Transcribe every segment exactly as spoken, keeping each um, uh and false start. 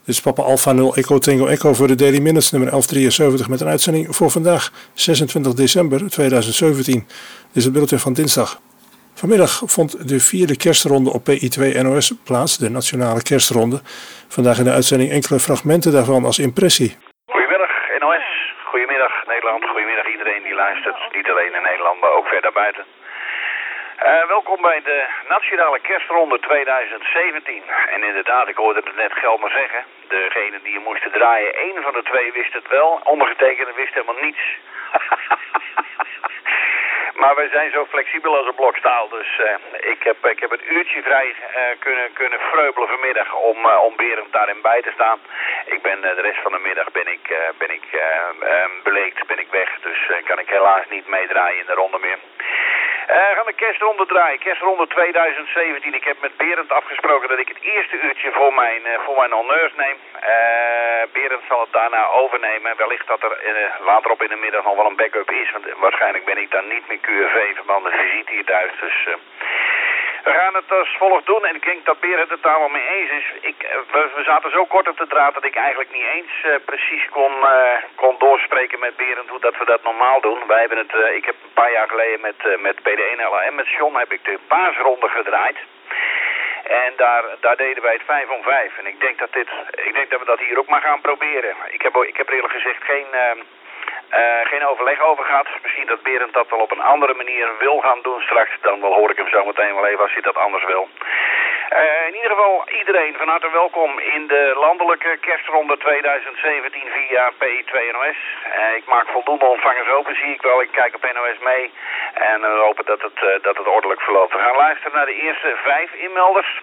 Dit is Papa Alpha nul Echo Tango Echo voor de Daily Minutes nummer elf drieënzeventig met een uitzending voor vandaag zesentwintig december tweeduizend zeventien. Dit is het bulletin van dinsdag. Vanmiddag vond de vierde kerstronde op P I twee N O S plaats, de nationale kerstronde. Vandaag in de uitzending enkele fragmenten daarvan als impressie. Goedemiddag N O S, goedemiddag Nederland, goedemiddag iedereen die luistert. Niet alleen in Nederland, maar ook ver daarbuiten. Uh, welkom bij de Nationale Kerstronde tweeduizend zeventien. En inderdaad, ik hoorde het net Gelmer zeggen. Degene die je moesten draaien, één van de twee wist het wel. Ondergetekende wist helemaal niets. Maar wij zijn zo flexibel als een blok staal. Dus uh, ik, heb, ik heb een uurtje vrij uh, kunnen, kunnen vreubelen vanmiddag om, uh, om Berend daarin bij te staan. Ik ben uh, de rest van de middag ben ik, uh, ben ik uh, uh, beleekt, ben ik weg. Dus uh, kan ik helaas niet meedraaien in de ronde meer. Uh, we gaan de kerstronde draaien. Kerstronde tweeduizend zeventien. Ik heb met Berend afgesproken dat ik het eerste uurtje voor mijn, uh, voor mijn honneurs neem. Uh, Berend zal het daarna overnemen. Wellicht dat er uh, later op in de middag nog wel een backup is. Want waarschijnlijk ben ik dan niet meer Q R V van de visite hier thuis. Dus uh, we gaan het als volgt doen. En ik denk dat Berend het daar wel mee eens is. Ik, uh, we, we zaten zo kort op de draad dat ik eigenlijk niet eens uh, precies kon, uh, kon doorspreken met Berend hoe dat we dat normaal doen. Wij hebben het, uh, ik heb een paar jaar geleden met, uh, met P D één L A M, met John, heb ik de paasronde gedraaid. En daar, daar deden wij het vijf om vijf. En ik denk dat dit, ik denk dat we dat hier ook maar gaan proberen. Ik heb, ik heb er eerlijk gezegd geen... Uh, Uh, geen overleg over gehad. Misschien dat Berend dat wel op een andere manier wil gaan doen straks. Dan wel hoor ik hem zo meteen wel even als hij dat anders wil. Uh, in ieder geval iedereen van harte welkom in de landelijke kerstronde tweeduizend zeventien via P I twee N O S. Uh, ik maak voldoende ontvangers open, zie ik wel. Ik kijk op N O S mee. En we hopen dat het, uh, dat het ordelijk verloopt. We gaan luisteren naar de eerste vijf inmelders.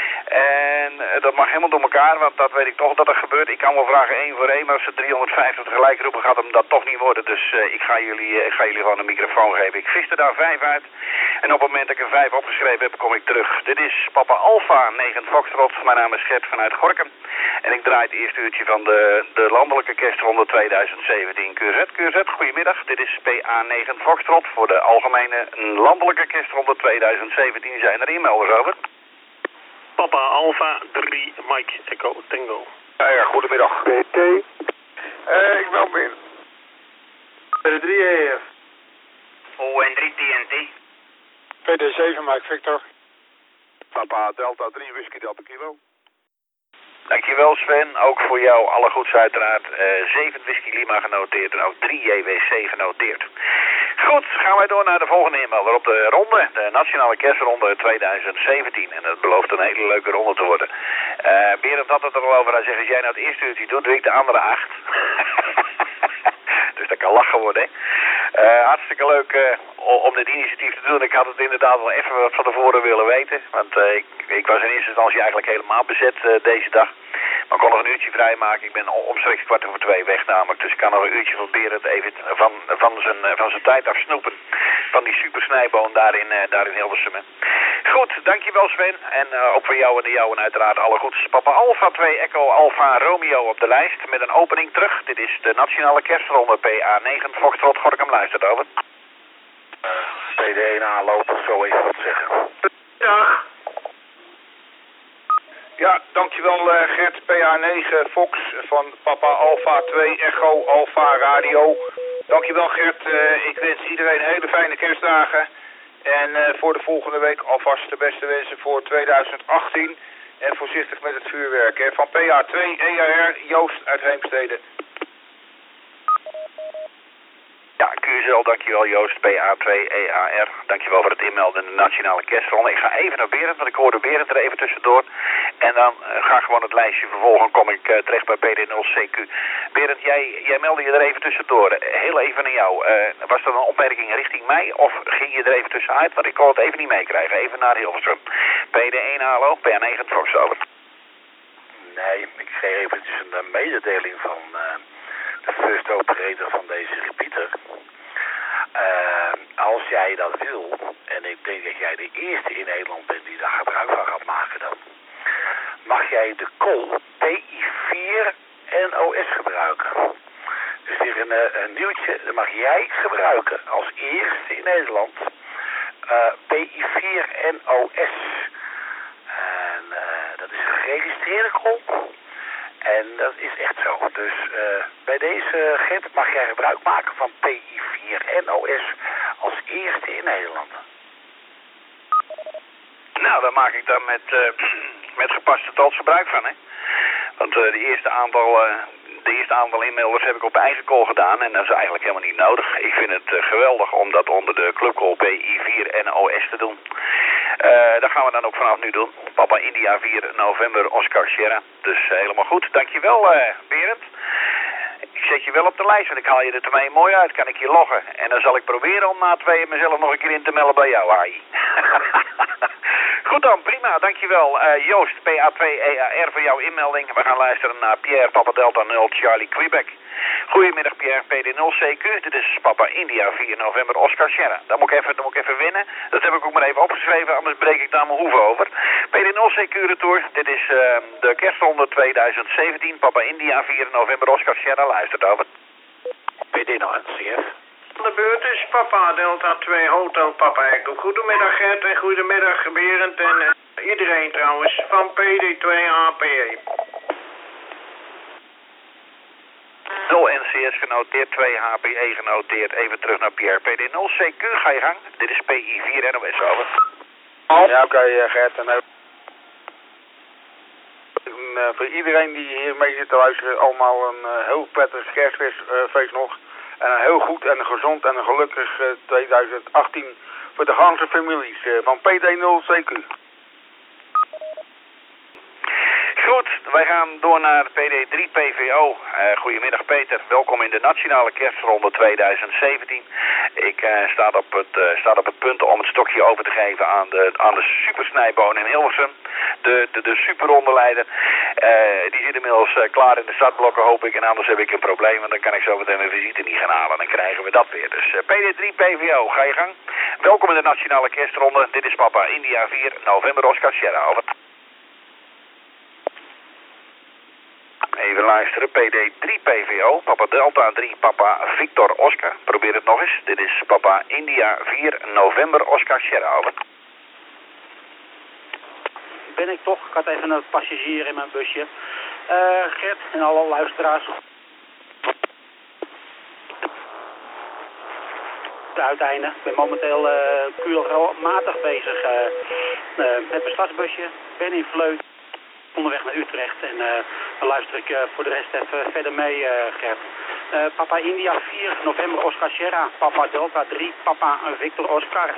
En uh, dat mag helemaal door elkaar, want dat weet ik toch dat er gebeurt. Ik kan wel vragen één voor één, maar als ze driehonderdvijftig tegelijk roepen gaat hem dat toch niet worden. Dus uh, ik, ga jullie, uh, ik ga jullie gewoon een microfoon geven. Ik vis er daar vijf uit. En op het moment dat ik er vijf opgeschreven heb, kom ik terug. Dit is Papa Alpha negen Foxtrot. Mijn naam is Gert vanuit Gorinchem. En ik draai het eerste uurtje van de, de landelijke kerstronde tweeduizend zeventien. Q Z, Q Z, goedemiddag. Dit is P A negen Foxtrot voor de algemene landelijke kerstronde tweeduizend zeventien. Zijn er e-mailers over? Papa Alpha drie Mike Echo Tango. Ja, ja, goedemiddag. P T. Uh, ik wil binnen. P D drie E F. O N drie T N T. P D zeven Mike Victor. Papa Delta drie Whisky Delta Kilo. Dankjewel Sven, ook voor jou alle goeds uiteraard. Uh, zeven Whisky Lima genoteerd en ook drie J W C genoteerd. Goed, gaan wij door naar de volgende inmelder op de ronde. De Nationale Kerstronde tweeduizend zeventien. En dat belooft een hele leuke ronde te worden. Uh, Berend had het er al over. Hij zegt, als jij nou het eerste uurtje doet, doe ik de andere acht. Dus dat kan lachen worden, hè. Uh, hartstikke leuk uh, om dit initiatief te doen. Ik had het inderdaad wel even wat van tevoren willen weten. Want uh, ik, ik was in eerste instantie eigenlijk helemaal bezet uh, deze dag. Maar ik kon nog een uurtje vrijmaken. Ik ben omstreeks kwart over twee weg namelijk. Dus ik kan nog een uurtje van Berend even van, van, zijn, van zijn tijd afsnoepen. Van die supersnijboon daar in, uh, daar in Hilversum. Goed, dankjewel Sven. En uh, ook voor jou en de jouwen uiteraard alle goeds. Papa Alpha twee Echo Alpha Romeo op de lijst. Met een opening terug. Dit is de Nationale Kerstronde P A negen Foxtrot Gorinchem luistert over. Uh, P D één aanlopen, zo even wat zeggen. Dag. Ja, dankjewel uh, Gert, P A negen Fox van Papa Alpha twee Echo Alpha Radio. Dankjewel Gert, uh, ik wens iedereen hele fijne kerstdagen. En uh, voor de volgende week alvast de beste wensen voor tweeduizend achttien. En voorzichtig met het vuurwerk. Hè. Van P A twee E A R, Joost uit Heemstede. Ja, Q S L, dankjewel Joost, P A twee E A R. Dankjewel voor het inmelden in de Nationale Kerstronde. Ik ga even naar Berend, want ik hoorde Berend er even tussendoor. En dan uh, ga ik gewoon het lijstje vervolgen. Kom ik uh, terecht bij P D nul C Q. Berend, jij, jij meldde je er even tussendoor. Heel even naar jou. Uh, was dat een opmerking richting mij of ging je er even tussenuit? Want ik kon het even niet meekrijgen. Even naar Hilversum. P D één hallo, P A negen Fox over. Nee, ik geef eventjes een mededeling van... Uh... de first operator van deze repeater. Uh, als jij dat wil, en ik denk dat jij de eerste in Nederland bent die daar gebruik van gaat maken dan, mag jij de call P I vier N O S gebruiken. Dus weer een, een nieuwtje, dat mag jij gebruiken als eerste in Nederland. Uh, P I vier N O S. En uh, dat is een geregistreerde call. En dat is echt zo. Dus uh, bij deze, Gert, mag jij gebruik maken van P I vier N O S als eerste in Nederland. Nou, daar maak ik dan met, uh, met gepaste trots gebruik van, hè. Want uh, de eerste aantal... Uh, De eerste aantal inmelders heb ik op eigen call gedaan en dat is eigenlijk helemaal niet nodig. Ik vind het uh, geweldig om dat onder de clubcall P I vier N O S te doen. Uh, dat gaan we dan ook vanaf nu doen. Papa India vier November Oscar Sierra. Dus uh, helemaal goed. Dankjewel uh, Berend. Ik zet je wel op de lijst, want ik haal je er twee mooi uit. Kan ik je loggen. En dan zal ik proberen om na tweeën mezelf nog een keer in te melden bij jou, Hai. Goed dan, prima, dankjewel. Uh, Joost, P A twee E A R voor jouw inmelding. We gaan luisteren naar Pierre, Papa Delta nul, Charlie Quebec. Goedemiddag Pierre, P D nul C Q. Dit is Papa India vier November Oscar Sierra. Dat moet ik even, dat moet ik even winnen. Dat heb ik ook maar even opgeschreven, anders breek ik daar mijn hoeven over. P D nul C Q retour. Dit is uh, de kerstronde tweeduizend zeventien. Papa India vier November Oscar Sierra. Luistert over. P D nul C F. De beurt is Papa Delta twee Hotel Papa Echo. Goedemiddag Gert en goedemiddag Berend en uh, iedereen trouwens van P D twee A P E. nul N C S genoteerd, twee H P E genoteerd. Even terug naar Pierre. P D nul C Q, ga je gang. Dit is P I vier N O S, over. Ja, oké okay, uh, Gert. En, uh, uh, voor iedereen die hier mee zit te luisteren, allemaal een uh, heel prettig kerstfeest uh, nog. En een heel goed en een gezond en een gelukkig uh, tweeduizend achttien voor de ganse families uh, van P D nul C Q. Goed, wij gaan door naar P D drie P V O. Uh, goedemiddag Peter, welkom in de nationale kerstronde tweeduizend zeventien. Ik uh, sta, op het, uh, sta op het punt om het stokje over te geven aan de, aan de supersnijboon in Hilversum. De, de, de superrondeleider. Uh, die zit inmiddels uh, klaar in de startblokken hoop ik. En anders heb ik een probleem, want dan kan ik zo meteen mijn visite niet gaan halen. Dan krijgen we dat weer. Dus uh, P D drie P V O, ga je gang. Welkom in de nationale kerstronde. Dit is Papa India vier November Oscar Sierra, over. Even luisteren, P D drie P V O, Papa Delta drie, Papa Victor Oscar. Probeer het nog eens. Dit is Papa India vier November Oscar Sierra, over. Ben ik toch? Ik had even een passagier in mijn busje. Uh, Gert en alle luisteraars. Het uiteinde. Ik ben momenteel uh, kuurmatig bezig uh, uh, met mijn stadsbusje. Ben in Vleut. Onderweg naar Utrecht en uh, dan luister ik uh, voor de rest even verder mee, uh, Gert. Uh, Papa India vier November Oscar Sierra, Papa Delta drie, Papa Victor Oscar.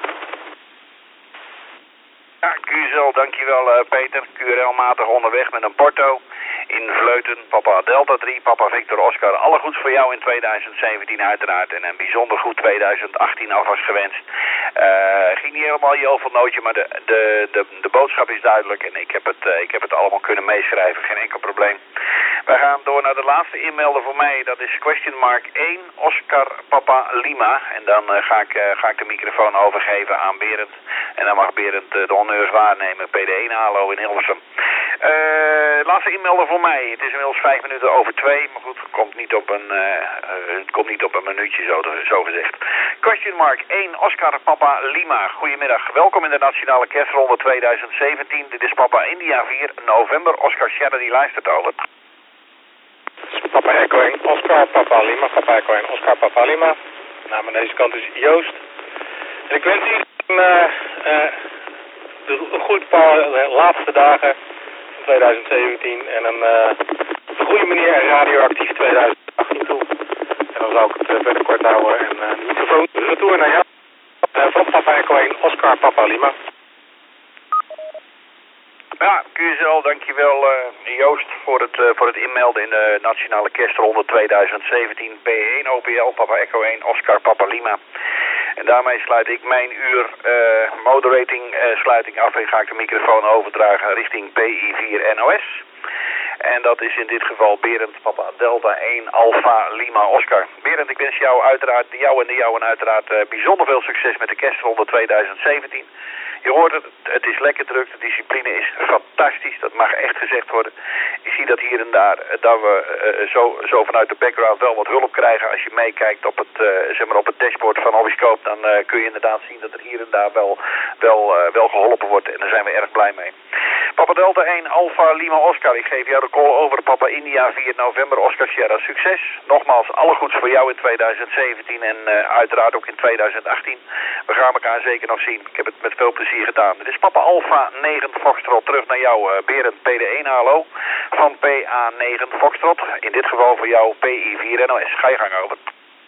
Ja, Q S L, dankjewel uh, Peter. Q R L-matig onderweg met een porto in Vleuten. Papa Delta drie, Papa Victor Oscar. Alle goeds voor jou in tweeduizend zeventien uiteraard. En een bijzonder goed tweeduizend achttien alvast gewenst. Uh, ging niet helemaal je overnootje, maar de, de, de, de boodschap is duidelijk. En ik heb, het, uh, ik heb het allemaal kunnen meeschrijven, geen enkel probleem. Wij gaan door naar de laatste inmelder voor mij. Dat is question mark één, Oscar Papa Lima. En dan uh, ga, ik, uh, ga ik de microfoon overgeven aan Berend. En dan mag Berend uh, de honneurs waarnemen. P D één Halo in Hilversum. Uh, laatste inmelder voor mij. Het is inmiddels vijf minuten over twee. Maar goed, het komt niet op een, uh, uh, het komt niet op een minuutje zo, zo gezegd. Question mark één, Oscar Papa Lima. Goedemiddag. Welkom in de nationale kerstronde tweeduizend zeventien. Dit is Papa India vier November Oscar Sierra die luistert over. Papa Echo één, Oscar Papa Lima. Papa Echo één, Oscar Papa Lima. Naam aan deze kant is Joost. En ik wens iedereen uh, uh, de goed paar uh, laatste dagen van tweeduizend zeventien en een, uh, op een goede manier radioactief tweeduizend achttien toe. En dan zou ik het uh, verder kort houden en uh, de microfoon retour naar jou. Uh, van Papa Echo één, Oscar Papa Lima. Ja, Q S L, dankjewel uh, Joost voor het, uh, voor het inmelden in de nationale kerstronde tweeduizend zeventien. P één O P L, Papa Echo één, Oscar Papa Lima. En daarmee sluit ik mijn uur uh, moderating uh, sluiting af en ga ik de microfoon overdragen richting P I vier N O S. En dat is in dit geval Berend, Papa Delta één, Alpha Lima Oscar. Berend, ik wens jou uiteraard, jou en de jouwen uiteraard uh, bijzonder veel succes met de kerstronde tweeduizend zeventien. Je hoort het, het is lekker druk, de discipline is fantastisch, dat mag echt gezegd worden. Ik zie dat hier en daar, dat we uh, zo, zo vanuit de background wel wat hulp krijgen. Als je meekijkt op het, uh, zeg maar op het dashboard van Hobbiescope, dan uh, kun je inderdaad zien dat er hier en daar wel, wel, uh, wel geholpen wordt. En daar zijn we erg blij mee. P Papa Delta één, Alpha Lima Oscar. Ik geef jou de call over Papa India vier november, Oscar Sierra. Succes. Nogmaals, alle goeds voor jou in tweeduizend zeventien en uh, uiteraard ook in tweeduizend achttien. We gaan elkaar zeker nog zien. Ik heb het met veel plezier gedaan. Dit is Papa Alpha negen Foxtrot. Terug naar jou, uh, Berend P D één, hallo. Van P A negen Foxtrot. In dit geval voor jou P I vier N O S. Ga je gang over.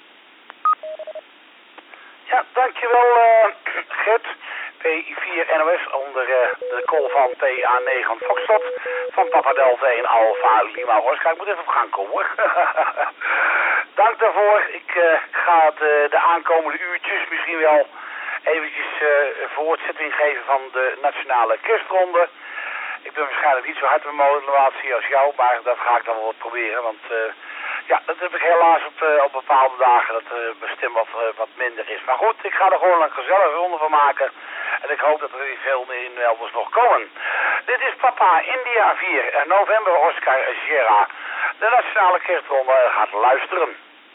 Ja, dankjewel uh, Gert. P I vier N O S onder uh, de call van P A negen Foxtrot van Papa Delta één Alpha Lima Oscar. Ik moet even op gang komen hoor. Dank daarvoor. Ik uh, ga het, uh, de aankomende uurtjes misschien wel eventjes uh, voortzetting geven van de nationale kerstronde. Ik ben waarschijnlijk niet zo hard met modulatie als jou, maar dat ga ik dan wel wat proberen. Want uh, ja, dat heb ik helaas op, uh, op bepaalde dagen, dat uh, mijn stem wat, uh, wat minder is. Maar goed, ik ga er gewoon een gezellige ronde van maken. En ik hoop dat er niet veel inmelders nog komen. Dit is Papa India vier, november Oscar Sierra. De nationale kerstronde gaat luisteren.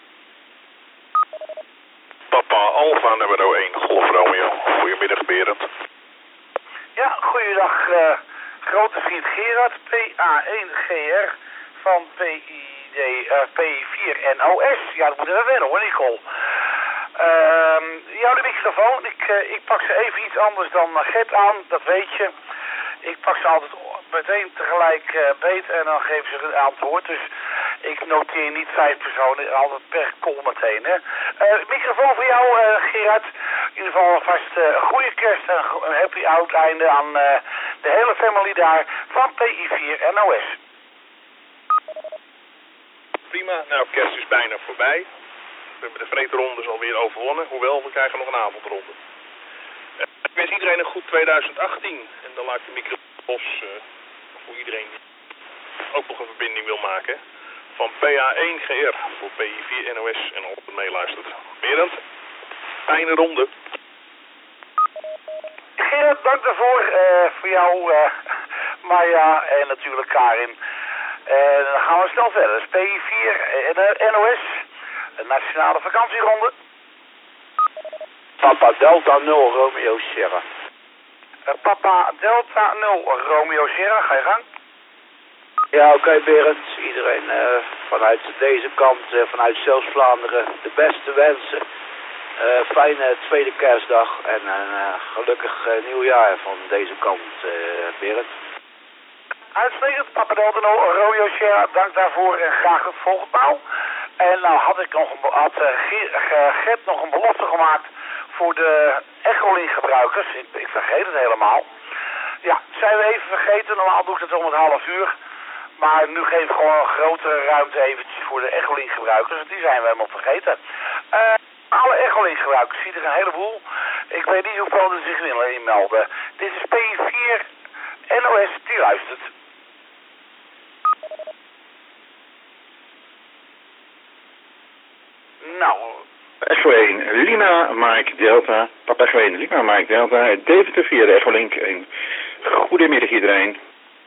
Papa Alpha nummer één, Golf Romeo. Goedemiddag Berend. Ja, goeiedag uh, grote vriend Gerard, P A één G R van P I D, uh, P vier N O S. Ja, dat moet even wennen hoor, Nicole. Uh, ja, de microfoon. Ik, uh, ik pak ze even iets anders dan Gert aan, dat weet je. Ik pak ze altijd meteen tegelijk uh, beet en dan geven ze het antwoord. Dus ik noteer niet vijf personen, altijd per call meteen. Hè. Uh, microfoon voor jou, uh, Gerard. In ieder geval alvast uh, een goede kerst en een happy uiteinde aan uh, de hele family daar van P I vier N O S. Prima, nou kerst is bijna voorbij. We hebben de vreedrondes alweer overwonnen, hoewel we krijgen nog een avondronde. Uh, ik wens iedereen een goed tweeduizend achttien. En dan laat ik de microfoon los uh, voor iedereen die ook nog een verbinding wil maken. Van P A één G R voor P I vier N O S en op meeluistert. Berend, fijne ronde. Gerard, dank daarvoor. Uh, voor jou, uh, Maya en natuurlijk Karin. En dan gaan we snel verder. Dus P I vier N O S, een nationale vakantieronde. Papa Delta nul Romeo Sierra. Uh, Papa Delta nul Romeo Sierra, ga je gang. Ja, oké okay, Berend. Iedereen uh, vanuit deze kant, uh, vanuit Zeeuws-Vlaanderen, de beste wensen. Uh, fijne tweede kerstdag en een uh, gelukkig uh, nieuwjaar van deze kant, uh, Berend. Uitstekend, Papa Delta nul Romeo Sierra, dank daarvoor en graag het volgende maal. En nou had ik nog een, had uh, Gert nog een belofte gemaakt voor de Echolink gebruikers. Ik, ik vergeet het helemaal. Ja, zijn we even vergeten. Normaal doe ik het om het half uur. Maar nu geef ik gewoon een grotere ruimte eventjes voor de Echolink gebruikers. Die zijn we helemaal vergeten. Uh, alle Echolink gebruikers, zie er een heleboel. Ik weet niet hoeveel er zich willen inmelden. Dit is P vier N O S, die luistert. Nou... Echo één, Lima, Mike Delta. Papa Echo één, Lima, Mike Delta. Deventer via de Echolink. Goedemiddag iedereen.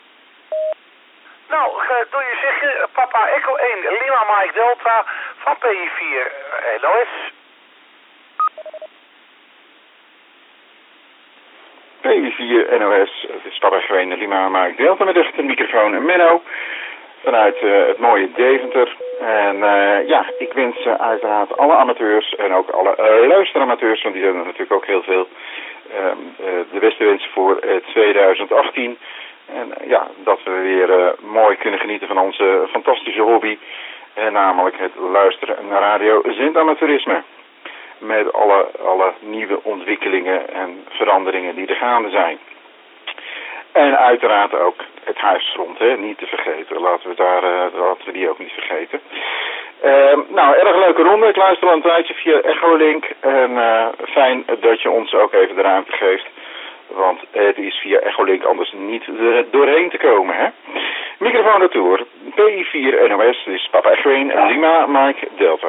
Nou, doe je zeggen, Papa Echo één, Lima, Mike Delta van P I vier N O S. P I vier N O S, het is Papa Echo één, Lima, Mike Delta met de microfoon en Menno. Vanuit uh, het mooie Deventer. En uh, ja, ik wens uh, uiteraard alle amateurs en ook alle uh, luisteramateurs, want die zijn er natuurlijk ook heel veel, uh, uh, de beste wensen voor uh, tweeduizend achttien. En uh, ja, dat we weer uh, mooi kunnen genieten van onze fantastische hobby. Uh, namelijk het luisteren naar radio zendamateurisme. Met alle, alle nieuwe ontwikkelingen en veranderingen die er gaande zijn. En uiteraard ook het huisfront, hè, niet te vergeten. Laten we, daar, uh, laten we die ook niet vergeten. Uh, nou, erg leuke ronde. Ik luister al een tijdje via Echolink. En uh, fijn dat je ons ook even de ruimte geeft. Want het is via Echolink anders niet er doorheen te komen, hè. Microfoon retour. P I vier N O S, dus Papa Echo één en Lima, Mike Delta.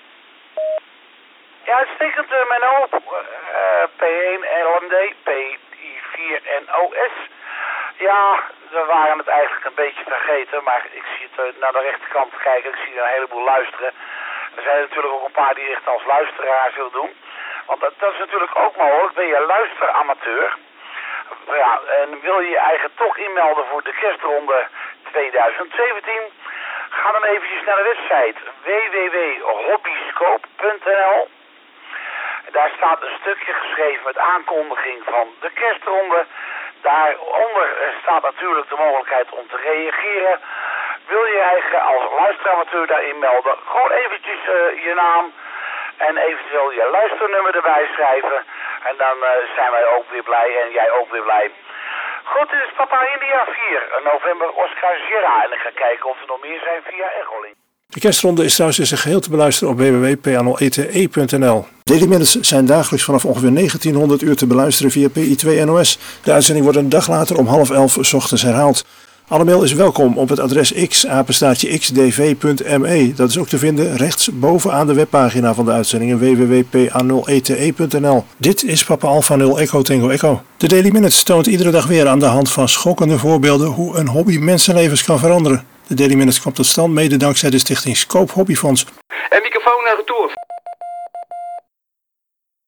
Ja, uitstekend, uh, Menno. Uh, P één L M D, P I vier N O S. Ja, we waren het eigenlijk een beetje vergeten, maar ik zie het uh, naar de rechterkant kijken. Ik zie er een heleboel luisteren. Er zijn natuurlijk ook een paar die echt als luisteraar zullen doen. Want dat, dat is natuurlijk ook mogelijk. Ben je luisteramateur? Nou ja, en wil je je eigen toch inmelden voor de kerstronde tweeduizend zeventien? Ga dan eventjes naar de website w w w punt hobbyscope punt n l. Daar staat een stukje geschreven met aankondiging van de kerstronde. Daaronder staat natuurlijk de mogelijkheid om te reageren. Wil je eigen als luisteramateur daarin melden? Gewoon eventjes uh, je naam en eventueel je luisternummer erbij schrijven. En dan uh, zijn wij ook weer blij en jij ook weer blij. Goed, dit is Papa India vier, november Oscar Sierra. En ik ga kijken of er nog meer zijn via Echolink. De kerstronde is trouwens in zijn geheel te beluisteren op w w w punt p a nul e t e punt n l. Daily Minutes zijn dagelijks vanaf ongeveer negentienhonderd uur te beluisteren via P I twee N O S. De uitzending wordt een dag later om half elf 's ochtends herhaald. Alle mail is welkom op het adres x, apenstaartje x d v punt m e. Dat is ook te vinden rechts bovenaan de webpagina van de uitzendingen w w w punt p a nul e t e punt n l. Dit is Papa Alpha nul Echo Tango Echo. De Daily Minutes toont iedere dag weer aan de hand van schokkende voorbeelden hoe een hobby mensenlevens kan veranderen. De Daily Minutes komt tot stand mede dankzij de stichting Scope Hobbyfonds. En microfoon naar retour.